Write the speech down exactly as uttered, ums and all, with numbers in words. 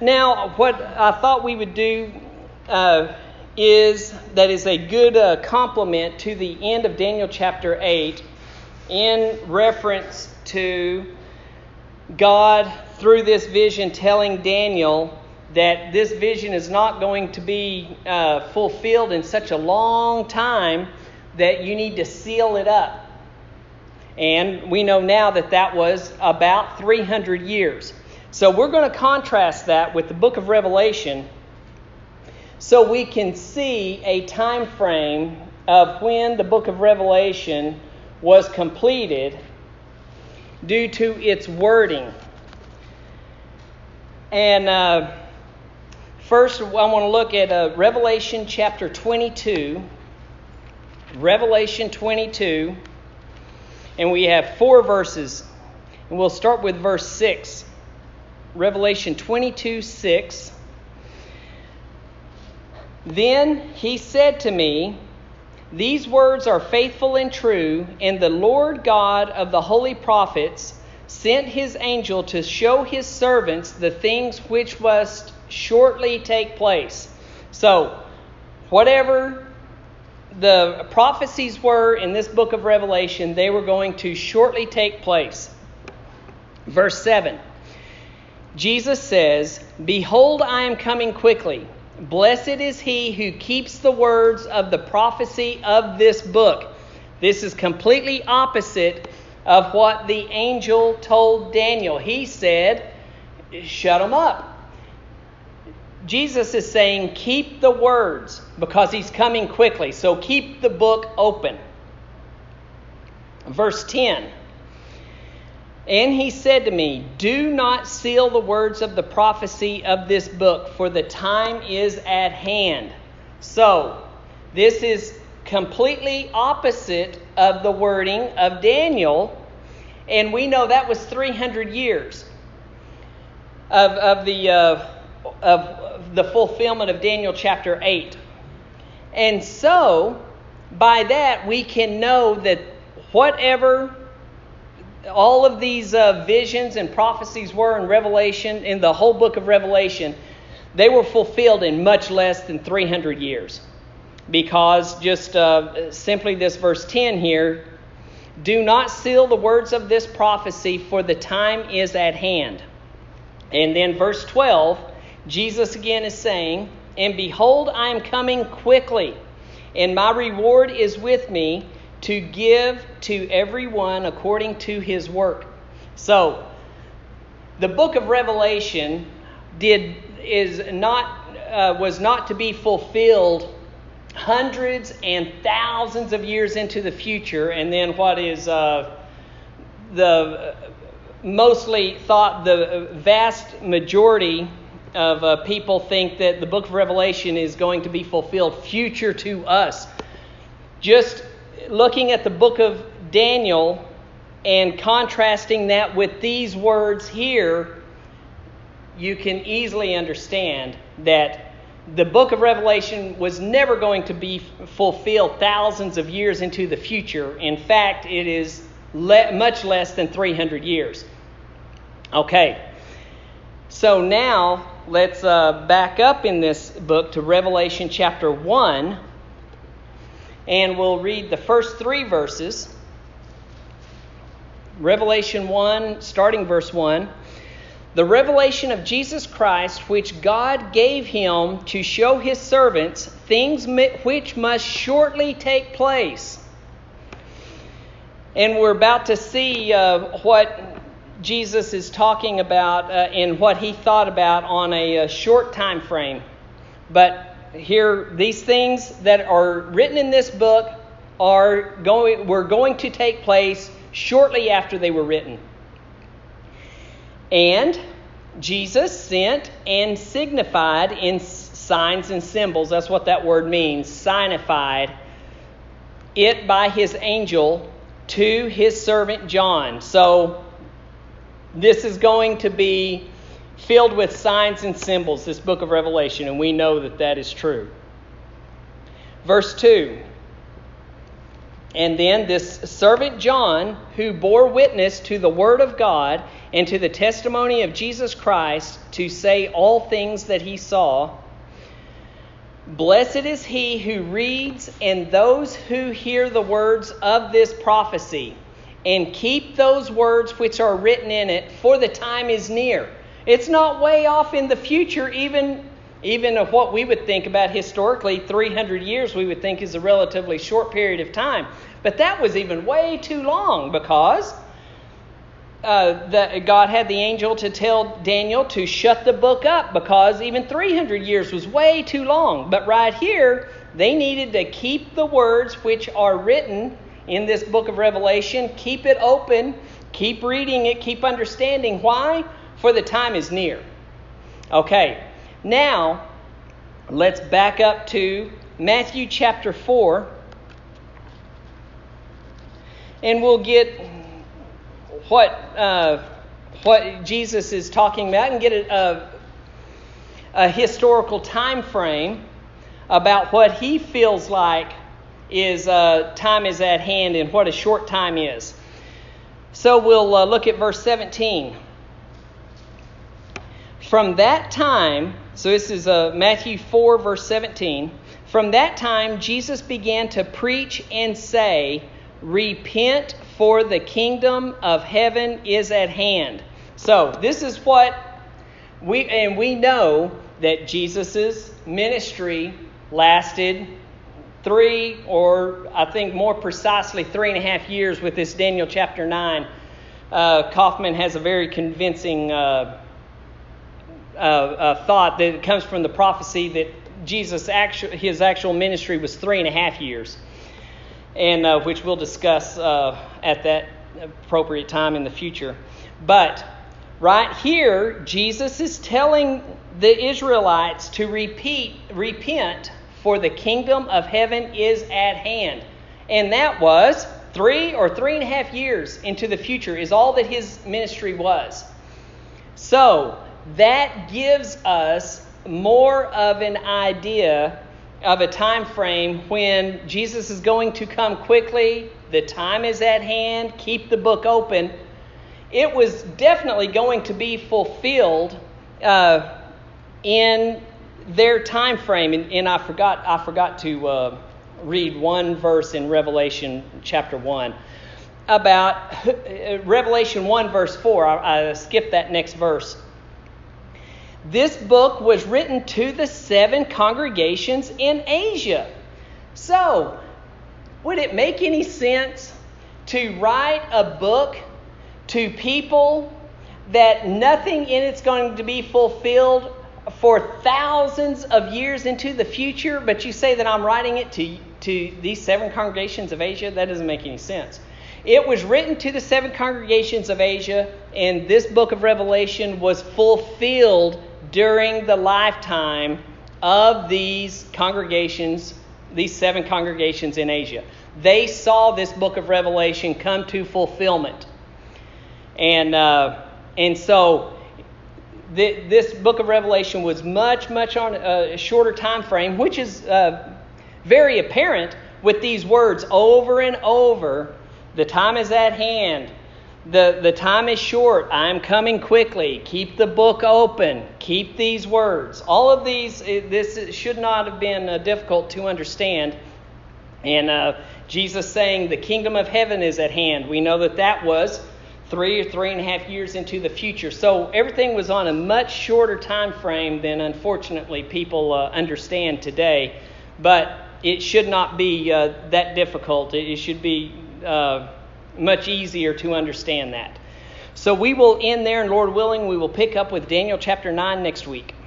Now, what I thought we would do uh, is that is a good uh, complement to the end of Daniel chapter eight in reference to God through this vision telling Daniel that this vision is not going to be uh, fulfilled in such a long time that you need to seal it up. And we know now that that was about three hundred years. So we're going to contrast that with the book of Revelation so we can see a time frame of when the book of Revelation was completed due to its wording. And uh, first I want to look at uh, Revelation chapter twenty-two. Revelation twenty-two. And we have four verses. And we'll start with verse six. Revelation twenty-two, six. Then he said to me, these words are faithful and true, and the Lord God of the holy prophets sent his angel to show his servants the things which must shortly take place. So, whatever the prophecies were in this book of Revelation, they were going to shortly take place. Verse seven. Jesus says, behold, I am coming quickly. Blessed is he who keeps the words of the prophecy of this book. This is completely opposite of what the angel told Daniel. He said, shut them up. Jesus is saying, keep the words because he's coming quickly. So keep the book open. Verse ten. And he said to me, do not seal the words of the prophecy of this book, for the time is at hand. So, this is completely opposite of the wording of Daniel. And we know that was three hundred years of, of, the, uh, of the fulfillment of Daniel chapter eight. And so, by that, we can know that whatever all of these uh, visions and prophecies were in Revelation, in the whole book of Revelation, they were fulfilled in much less than three hundred years. Because just uh, simply this verse ten here, do not seal the words of this prophecy, for the time is at hand. And then verse twelve, Jesus again is saying, and behold, I am coming quickly, and my reward is with me, to give to everyone according to his work. So, the book of Revelation did is not uh, was not to be fulfilled hundreds and thousands of years into the future, and then what is uh, the mostly thought the vast majority of uh, people think that the book of Revelation is going to be fulfilled future to us. Just looking at the book of Daniel and contrasting that with these words here, you can easily understand that the book of Revelation was never going to be fulfilled thousands of years into the future. In fact, it is le- much less than three hundred years. Okay, so now let's uh, back up in this book to Revelation chapter one. And we'll read the first three verses. Revelation one, starting verse one. The revelation of Jesus Christ, which God gave him to show his servants things which must shortly take place. And we're about to see uh, what Jesus is talking about uh, and what he thought about on a, a short time frame. But here, these things that are written in this book are going were going to take place shortly after they were written. And Jesus sent and signified in signs and symbols. That's what that word means, signified it by his angel to his servant John. So this is going to be filled with signs and symbols, this book of Revelation, and we know that that is true. Verse two. And then this servant John, who bore witness to the word of God and to the testimony of Jesus Christ, to say all things that he saw. Blessed is he who reads and those who hear the words of this prophecy, and keep those words which are written in it, for the time is near. It's not way off in the future, even, even of what we would think about historically. three hundred years we would think is a relatively short period of time. But that was even way too long, because uh, the, God had the angel to tell Daniel to shut the book up, because even three hundred years was way too long. But right here, they needed to keep the words which are written in this book of Revelation, keep it open, keep reading it, keep understanding. Why? For the time is near. Okay, now let's back up to Matthew chapter four, and we'll get what uh, what Jesus is talking about, and get a, a, a historical time frame about what he feels like is uh, time is at hand and what a short time is. So we'll uh, look at verse seventeen. From that time, so this is uh, Matthew four, verse seventeen. From that time, Jesus began to preach and say, "Repent, for the kingdom of heaven is at hand." So this is what we, and we know that Jesus' ministry lasted three, or I think more precisely three and a half years with this Daniel chapter nine. Uh, Kaufman has a very convincing uh, uh, uh, thought that it comes from the prophecy that Jesus' actual, his actual ministry was three and a half years, and uh, which we'll discuss uh, at that appropriate time in the future. But right here, Jesus is telling the Israelites to repeat, repent, for the kingdom of heaven is at hand. And that was three or three and a half years into the future is all that his ministry was. So that gives us more of an idea of a time frame when Jesus is going to come quickly. The time is at hand. Keep the book open. It was definitely going to be fulfilled uh, in their time frame, and, and I forgot I forgot to uh, read one verse in Revelation chapter one about uh, Revelation one verse four. I, I skipped that next verse. This book was written to the seven congregations in Asia. So, would it make any sense to write a book to people that nothing in it's going to be fulfilled for thousands of years into the future, but you say that I'm writing it to, to these seven congregations of Asia? That doesn't make any sense. It was written to the seven congregations of Asia, and this book of Revelation was fulfilled during the lifetime of these congregations, these seven congregations in Asia. They saw this book of Revelation come to fulfillment. And, uh, and so the, this book of Revelation was much, much on a shorter time frame, which is uh, very apparent with these words over and over. The time is at hand. The, the time is short. I'm coming quickly. Keep the book open. Keep these words. All of these, this should not have been uh, difficult to understand. And uh, Jesus saying the kingdom of heaven is at hand. We know that that was three or three and a half years into the future. So everything was on a much shorter time frame than, unfortunately, people uh, understand today. But it should not be uh, that difficult. It, it should be uh, much easier to understand that. So we will end there, and Lord willing, we will pick up with Daniel chapter nine next week.